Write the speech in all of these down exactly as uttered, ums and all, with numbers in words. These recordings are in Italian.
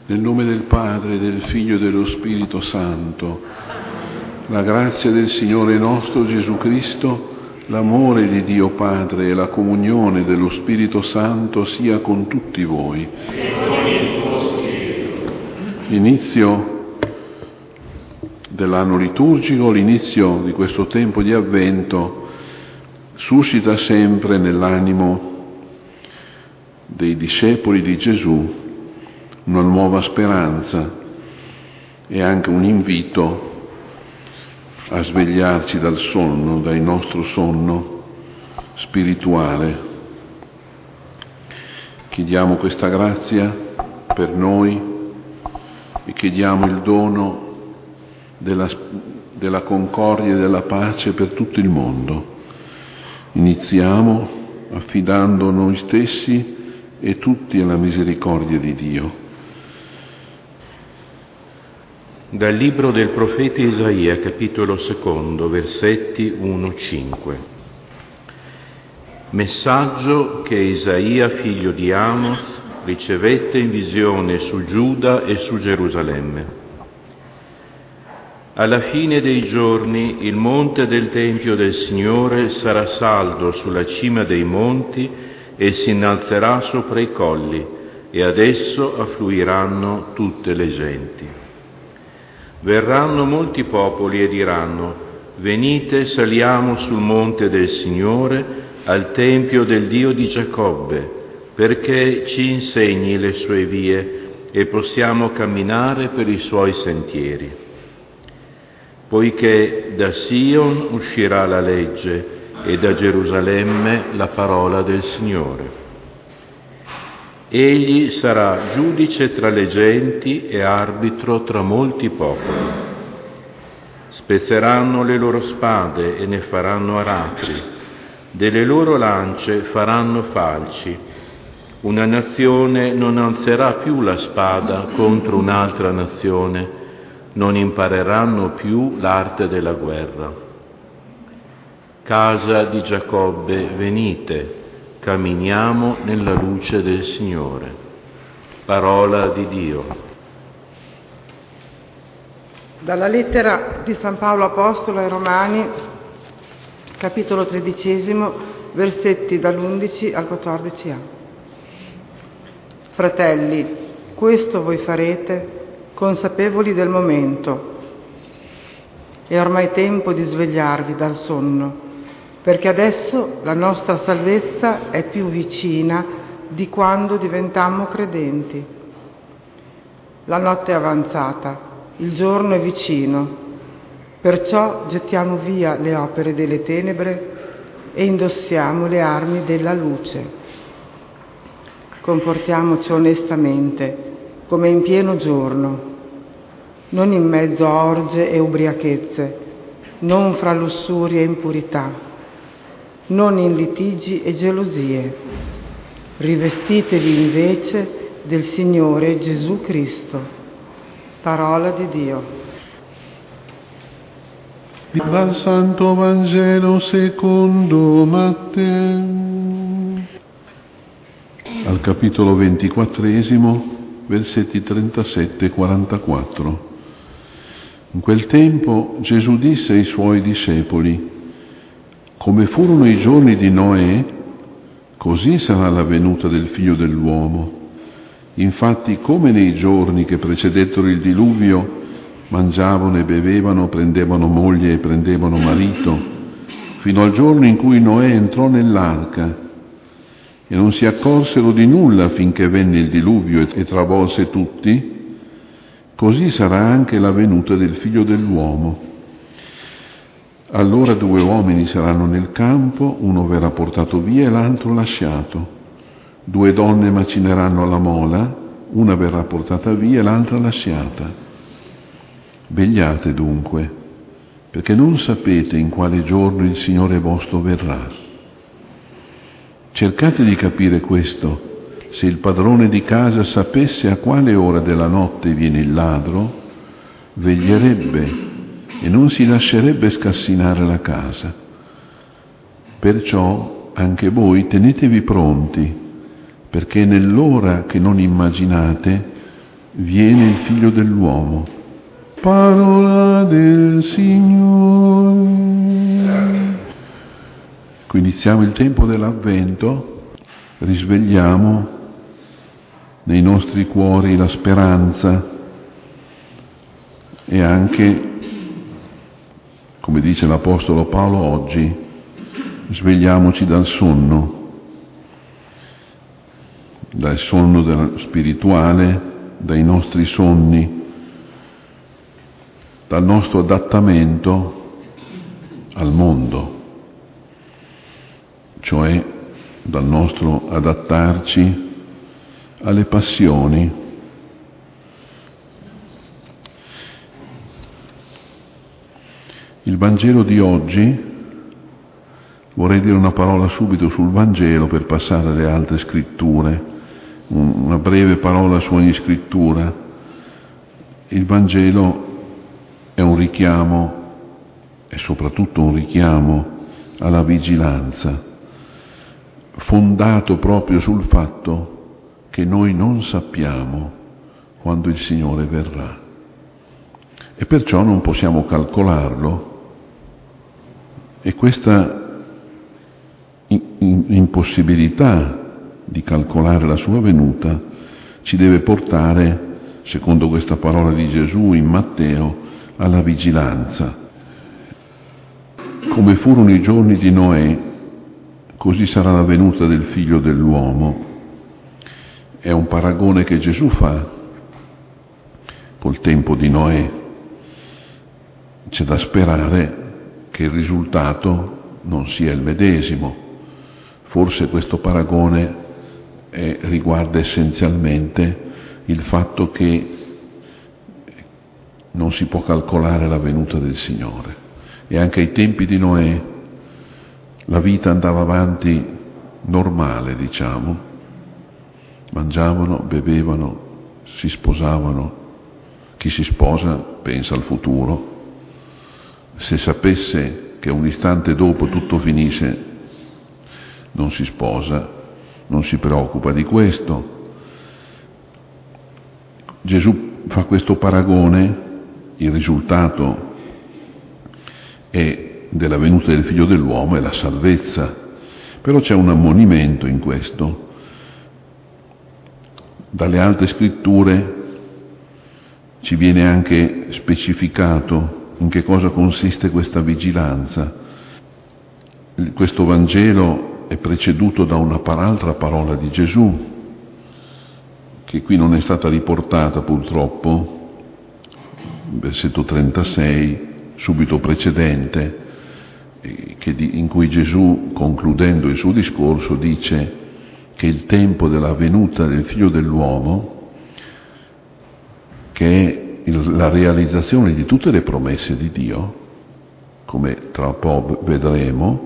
Nel nome del Padre, del Figlio e dello Spirito Santo. La grazia del Signore nostro Gesù Cristo, l'amore di Dio Padre e la comunione dello Spirito Santo sia con tutti voi. L'inizio dell'anno liturgico, l'inizio di questo tempo di Avvento, suscita sempre nell'animo dei discepoli di Gesù una nuova speranza e anche un invito a svegliarci dal sonno, dal nostro sonno spirituale. Chiediamo questa grazia per noi e chiediamo il dono della, della concordia e della pace per tutto il mondo. Iniziamo affidando noi stessi e tutti alla misericordia di Dio. Dal libro del profeta Isaia, capitolo secondo, versetti uno cinque. Messaggio che Isaia, figlio di Amos, ricevette in visione su Giuda e su Gerusalemme. Alla fine dei giorni il monte del Tempio del Signore sarà saldo sulla cima dei monti e si innalzerà sopra i colli, e ad esso affluiranno tutte le genti. Verranno molti popoli e diranno: venite, saliamo sul monte del Signore, al Tempio del Dio di Giacobbe, perché ci insegni le sue vie e possiamo camminare per i suoi sentieri. Poiché da Sion uscirà la legge e da Gerusalemme la parola del Signore. Egli sarà giudice tra le genti e arbitro tra molti popoli. Spezzeranno le loro spade e ne faranno aratri, delle loro lance faranno falci. Una nazione non alzerà più la spada contro un'altra nazione, non impareranno più l'arte della guerra. Casa di Giacobbe, venite, camminiamo nella luce del Signore. Parola di Dio. Dalla lettera di San Paolo Apostolo ai Romani, capitolo tredicesimo, versetti dall'undici al quattordici a. Fratelli, questo voi farete consapevoli del momento. È ormai tempo di svegliarvi dal sonno, perché adesso la nostra salvezza è più vicina di quando diventammo credenti. La notte è avanzata, il giorno è vicino, perciò gettiamo via le opere delle tenebre e indossiamo le armi della luce. Comportiamoci onestamente, come in pieno giorno, non in mezzo a orge e ubriachezze, non fra lussuria e impurità, non in litigi e gelosie. Rivestitevi invece del Signore Gesù Cristo. Parola di Dio. Dal Santo Vangelo secondo Matteo. Al capitolo ventiquattresimo, versetti trentasette e quarantaquattro. In quel tempo Gesù disse ai suoi discepoli: come furono i giorni di Noè, così sarà la venuta del Figlio dell'uomo. Infatti, come nei giorni che precedettero il diluvio, mangiavano e bevevano, prendevano moglie e prendevano marito, fino al giorno in cui Noè entrò nell'arca, e non si accorsero di nulla finché venne il diluvio e travolse tutti, così sarà anche la venuta del Figlio dell'uomo. Allora due uomini saranno nel campo, uno verrà portato via e l'altro lasciato. Due donne macineranno la mola, una verrà portata via e l'altra lasciata. Vegliate dunque, perché non sapete in quale giorno il Signore vostro verrà. Cercate di capire questo. Se il padrone di casa sapesse a quale ora della notte viene il ladro, veglierebbe e non si lascerebbe scassinare la casa. Perciò anche voi tenetevi pronti, perché nell'ora che non immaginate viene il Figlio dell'uomo. Parola del Signore. Qui iniziamo il tempo dell'Avvento, risvegliamo nei nostri cuori la speranza e anche, come dice l'Apostolo Paolo oggi, svegliamoci dal sonno, dal sonno spirituale, dai nostri sonni, dal nostro adattamento al mondo, cioè dal nostro adattarci alle passioni. Il Vangelo di oggi, vorrei dire una parola subito sul Vangelo per passare alle altre scritture, una breve parola su ogni scrittura. Il Vangelo è un richiamo, è soprattutto un richiamo alla vigilanza, fondato proprio sul fatto che noi non sappiamo quando il Signore verrà e perciò non possiamo calcolarlo, e questa impossibilità di calcolare la sua venuta ci deve portare, secondo questa parola di Gesù in Matteo, alla vigilanza. Come furono i giorni di Noè, così sarà la venuta del Figlio dell'uomo. È un paragone che Gesù fa col tempo di Noè. C'è da sperare che il risultato non sia il medesimo. Forse questo paragone è, riguarda essenzialmente il fatto che non si può calcolare la venuta del Signore. E anche ai tempi di Noè la vita andava avanti normale, diciamo. Mangiavano, bevevano, si sposavano. Chi si sposa pensa al futuro. Se sapesse che un istante dopo tutto finisce, non si sposa, non si preoccupa di questo. Gesù fa questo paragone, il risultato è della venuta del Figlio dell'uomo è la salvezza. Però c'è un ammonimento in questo. Dalle altre scritture ci viene anche specificato in che cosa consiste questa vigilanza. Questo Vangelo è preceduto da un'altra parola di Gesù, che qui non è stata riportata purtroppo, versetto trentasei, subito precedente, che di, in cui Gesù, concludendo il suo discorso, dice che il tempo della venuta del Figlio dell'uomo, che è il, la realizzazione di tutte le promesse di Dio, come tra un po' vedremo,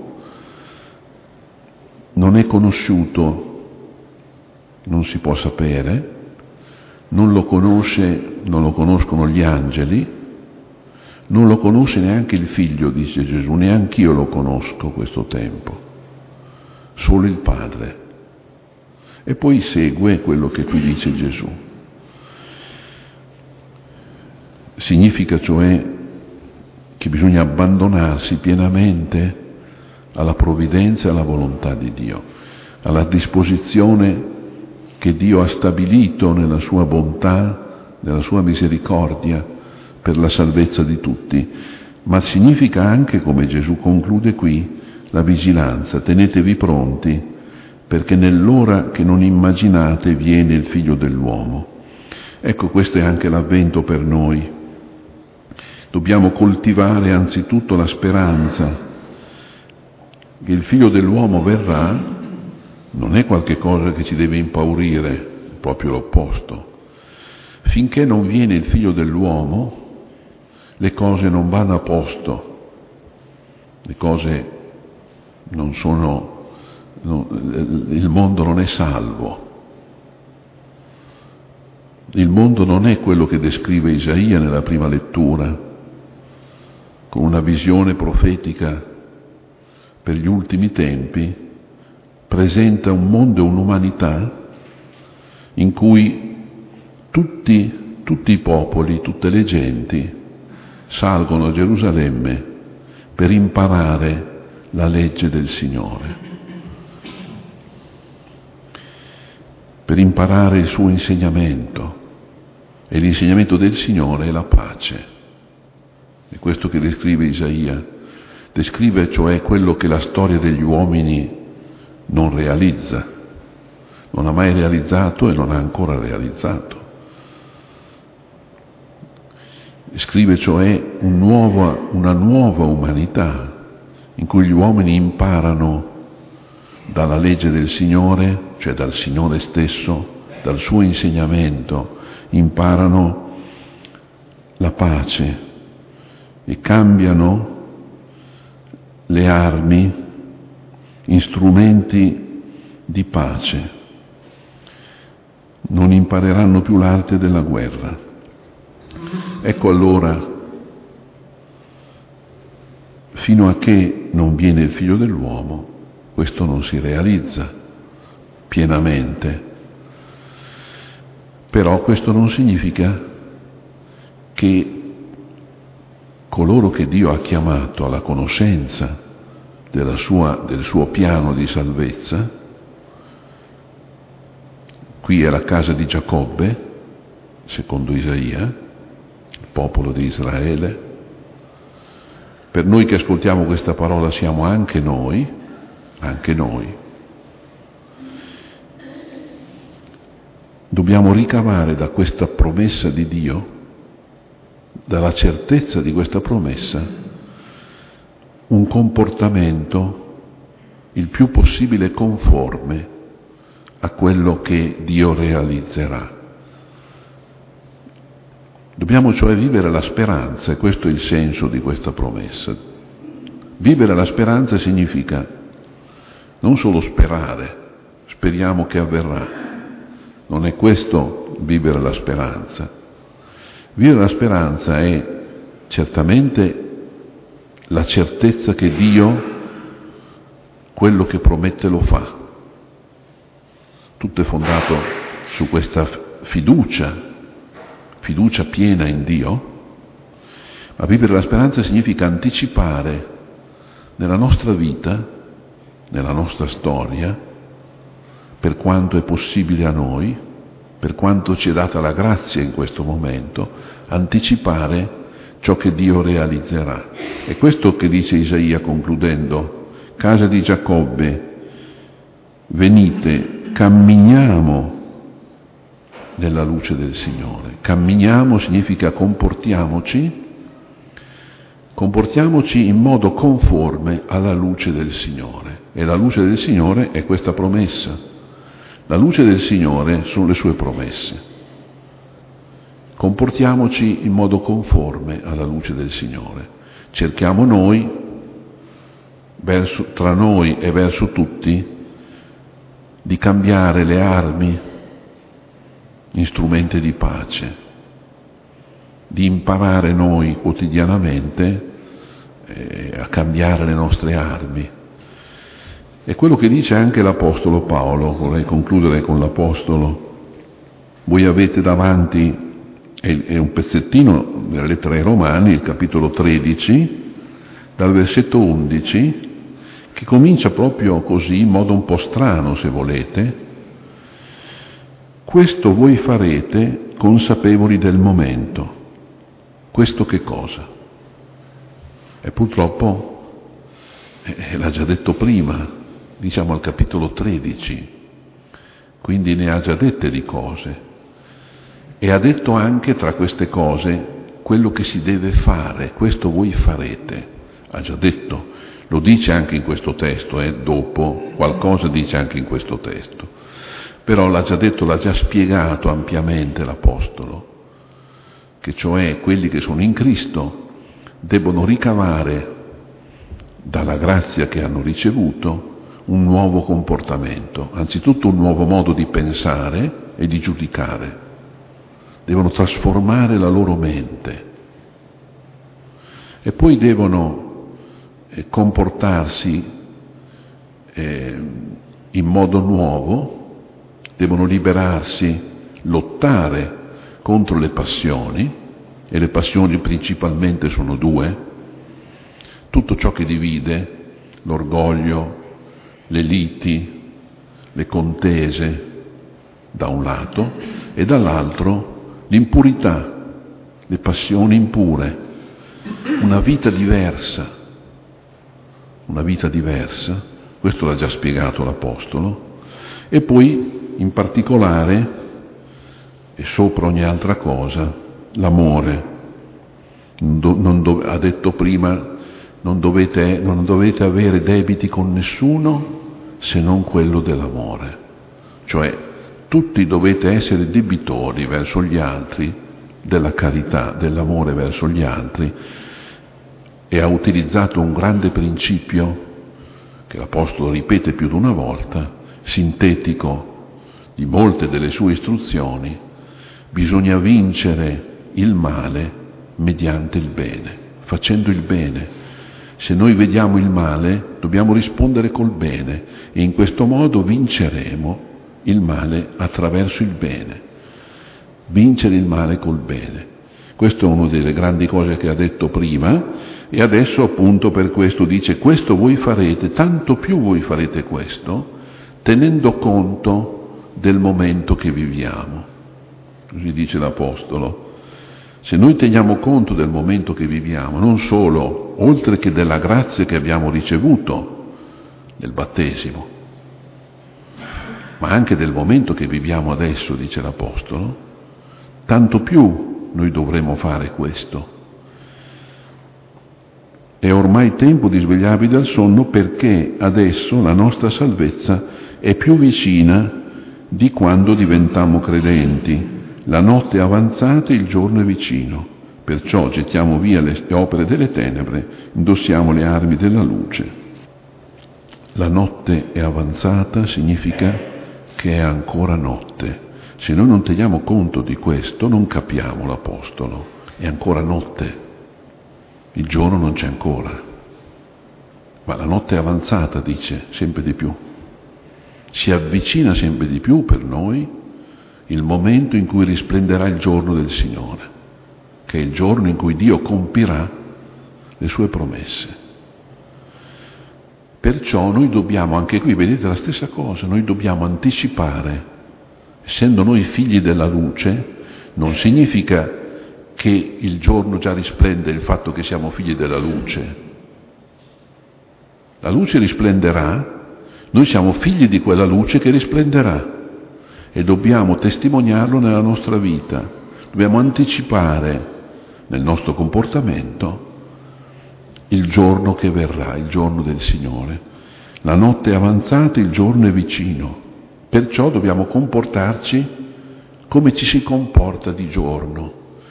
non è conosciuto, non si può sapere, non lo conosce, non lo conoscono gli angeli, non lo conosce neanche il Figlio, dice Gesù, neanche io lo conosco questo tempo, solo il Padre. E poi segue quello che qui dice Gesù. Significa cioè che bisogna abbandonarsi pienamente alla provvidenza e alla volontà di Dio, alla disposizione che Dio ha stabilito nella sua bontà, nella sua misericordia per la salvezza di tutti. Ma significa anche, come Gesù conclude qui, la vigilanza. Tenetevi pronti, perché nell'ora che non immaginate viene il Figlio dell'uomo. Ecco, questo è anche l'Avvento per noi. Dobbiamo coltivare anzitutto la speranza che il Figlio dell'uomo verrà. Non è qualche cosa che ci deve impaurire, è proprio l'opposto. Finché non viene il Figlio dell'uomo, le cose non vanno a posto, le cose non sono, non, il mondo non è salvo. Il mondo non è quello che descrive Isaia nella prima lettura, con una visione profetica per gli ultimi tempi, presenta un mondo e un'umanità in cui tutti, tutti i popoli, tutte le genti salgono a Gerusalemme per imparare la legge del Signore, per imparare il suo insegnamento. E l'insegnamento del Signore è la pace. È questo che descrive Isaia. Descrive cioè quello che la storia degli uomini non realizza, non ha mai realizzato e non ha ancora realizzato. Descrive cioè un nuovo, una nuova umanità in cui gli uomini imparano dalla legge del Signore, cioè dal Signore stesso, dal suo insegnamento, imparano la pace e cambiano le armi in strumenti di pace. Non impareranno più l'arte della guerra. Ecco allora, fino a che non viene il Figlio dell'uomo, questo non si realizza pienamente. Però questo non significa che coloro che Dio ha chiamato alla conoscenza della sua, del suo piano di salvezza, qui è la casa di Giacobbe, secondo Isaia, il popolo di Israele. Per noi che ascoltiamo questa parola siamo anche noi, anche noi. Dobbiamo ricavare da questa promessa di Dio, dalla certezza di questa promessa, un comportamento il più possibile conforme a quello che Dio realizzerà. Dobbiamo cioè vivere la speranza, e questo è il senso di questa promessa. Vivere la speranza significa non solo sperare, speriamo che avverrà. Non è questo vivere la speranza. Vivere la speranza è certamente la certezza che Dio quello che promette lo fa. Tutto è fondato su questa fiducia, fiducia piena in Dio, ma vivere la speranza significa anticipare nella nostra vita, nella nostra storia, per quanto è possibile a noi, per quanto ci è data la grazia in questo momento, anticipare ciò che Dio realizzerà. È questo che dice Isaia concludendo: casa di Giacobbe, venite, camminiamo nella luce del Signore. Camminiamo significa comportiamoci, comportiamoci in modo conforme alla luce del Signore. E la luce del Signore è questa promessa. La luce del Signore sono le sue promesse. Comportiamoci in modo conforme alla luce del Signore. Cerchiamo noi, verso, tra noi e verso tutti, di cambiare le armi in strumenti di pace, di imparare noi quotidianamente eh, a cambiare le nostre armi. È quello che dice anche l'Apostolo Paolo. Vorrei concludere con l'Apostolo. Voi avete davanti, è un pezzettino della lettera ai Romani, il capitolo tredici, dal versetto undici, che comincia proprio così, in modo un po' strano se volete. Questo voi farete consapevoli del momento. Questo che cosa? E purtroppo, eh, l'ha già detto prima, diciamo al capitolo tredici, quindi ne ha già dette di cose, e ha detto anche tra queste cose quello che si deve fare. Questo voi farete, ha già detto, lo dice anche in questo testo, eh, dopo qualcosa dice anche in questo testo, però l'ha già detto, l'ha già spiegato ampiamente l'Apostolo, che cioè quelli che sono in Cristo debbono ricavare dalla grazia che hanno ricevuto un nuovo comportamento, anzitutto un nuovo modo di pensare e di giudicare. Devono trasformare la loro mente e poi devono eh, comportarsi eh, in modo nuovo, devono liberarsi, lottare contro le passioni, e le passioni principalmente sono due, tutto ciò che divide, l'orgoglio, le liti, le contese da un lato, e dall'altro l'impurità, le passioni impure, una vita diversa, una vita diversa, questo l'ha già spiegato l'Apostolo, e poi in particolare, e sopra ogni altra cosa, l'amore. Non do, non do, ha detto prima, non dovete, non dovete avere debiti con nessuno se non quello dell'amore, cioè tutti dovete essere debitori verso gli altri della carità, dell'amore verso gli altri, e ha utilizzato un grande principio che l'Apostolo ripete più di una volta, sintetico di molte delle sue istruzioni: bisogna vincere il male mediante il bene, facendo il bene. Se noi vediamo il male, dobbiamo rispondere col bene, e in questo modo vinceremo il male attraverso il bene. Vincere il male col bene. Questa è una delle grandi cose che ha detto prima, e adesso appunto per questo dice: questo voi farete, tanto più voi farete questo, tenendo conto del momento che viviamo. Così dice l'Apostolo. Se noi teniamo conto del momento che viviamo, non solo, oltre che della grazia che abbiamo ricevuto nel battesimo, ma anche del momento che viviamo adesso, dice l'Apostolo, tanto più noi dovremo fare questo. È ormai tempo di svegliarvi dal sonno, perché adesso la nostra salvezza è più vicina di quando diventammo credenti. La notte è avanzata e il giorno è vicino, perciò gettiamo via le opere delle tenebre, indossiamo le armi della luce. La notte è avanzata significa che è ancora notte. Se noi non teniamo conto di questo, non capiamo l'Apostolo. È ancora notte, il giorno non c'è ancora, ma la notte è avanzata, dice, sempre di più. Si avvicina sempre di più per noi il momento in cui risplenderà il giorno del Signore, che è il giorno in cui Dio compirà le sue promesse. Perciò noi dobbiamo, anche qui vedete la stessa cosa, noi dobbiamo anticipare, essendo noi figli della luce. Non significa che il giorno già risplende il fatto che siamo figli della luce. La luce risplenderà, noi siamo figli di quella luce che risplenderà, e dobbiamo testimoniarlo nella nostra vita, dobbiamo anticipare nel nostro comportamento il giorno che verrà, il giorno del Signore. La notte è avanzata, il giorno è vicino, perciò dobbiamo comportarci come ci si comporta di giorno.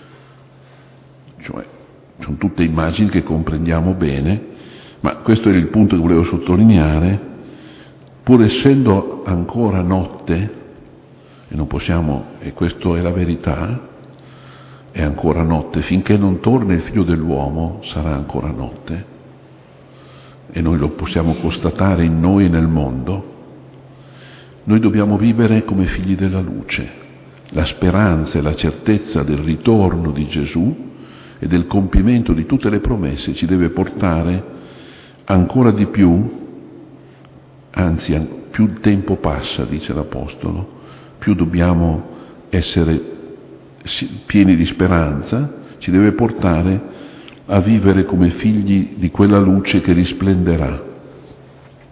Cioè, sono tutte immagini che comprendiamo bene, ma questo è il punto che volevo sottolineare. Pur essendo ancora notte, e non possiamo, e questa è la verità, è ancora notte, finché non torna il Figlio dell'uomo sarà ancora notte, e noi lo possiamo constatare in noi e nel mondo. Noi dobbiamo vivere come figli della luce. La speranza e la certezza del ritorno di Gesù e del compimento di tutte le promesse ci deve portare ancora di più, anzi più il tempo passa, dice l'Apostolo, più dobbiamo essere pieni di speranza, ci deve portare a vivere come figli di quella luce che risplenderà